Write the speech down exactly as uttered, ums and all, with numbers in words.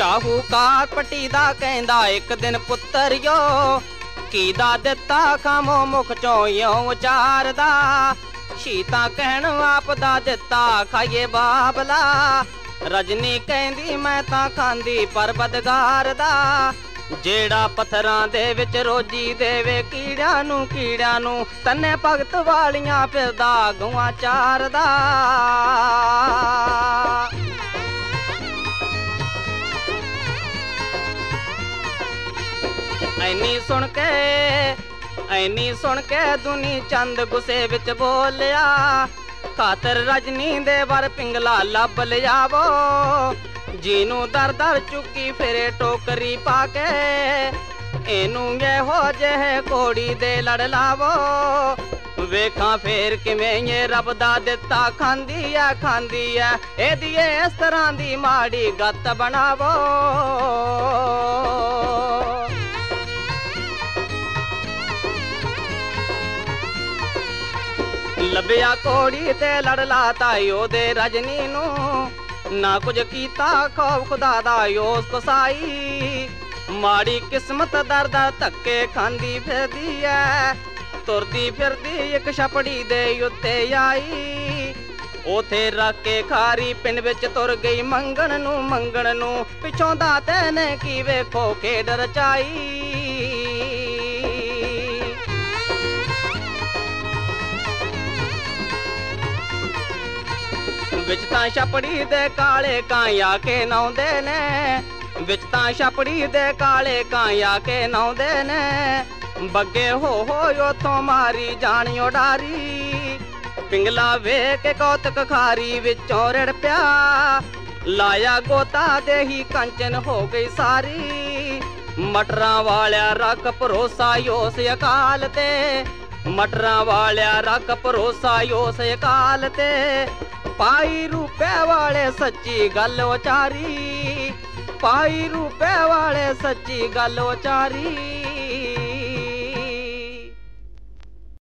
शाहूकार पट्टी दा कहंदा एक दिन पुत्तरियो कीदा दिता खामो मुख चों यों उचारदा शीता कहण आप दा दिता खाइए बाबला रजनी कहंदी मैं तां खांदी पर बदगार दा जेड़ा पत्थरां दे विच रोजी देवे कीड़ियां नूं कीड़ियां नूं तन्ने भगत वालियां फिरदा गौआं चारदा ऐनी सुन के ऐनी सुन के दुनी चंद गुस्से विच बोलिया खातर रजनी दे वर पिंगला लब लियावो जीनू दर दर चुकी फिरे टोकरी पाके एनू हो जह कोड़ी दे लड़ लावो वेखा फेर किवें ये रब दा दिता खांदी है खांदी है एदी इस तरह दी माड़ी गत बनावो लभ्या कोड़ी ते लड़ लाता यो दे रजनी नू ना कुछ कीता खौफ खुदा दा योस कोसाई माड़ी किस्मत दर दर धक्के खांदी फिरदी है तुरदी फिरदी एक छपड़ी दे उत्ते आई ओथे रख के खारी पिंड विच तुर गई मंगण नू मंगण नू पिछों दा तैने की वेखो खेड रचाई विच तां छपड़ी दे काले कां आके नौंदे ने विच तां छपड़ी दे काले कां आके नौंदे ने बग्गे हो हो उथों मारी जानियो डारी पिंगला वेख के कौतक खारी विचों रिड़ पिया लाया गोता दे ही कंचन हो गई सारी मटरां वालिया रख भरोसा योस अकाल ते मटरां वालिया रख भरोसा योस अकाल ते पाई रूपे वाले सच्ची गल उचारी पाई रूपे वाले सच्ची गल उचारी।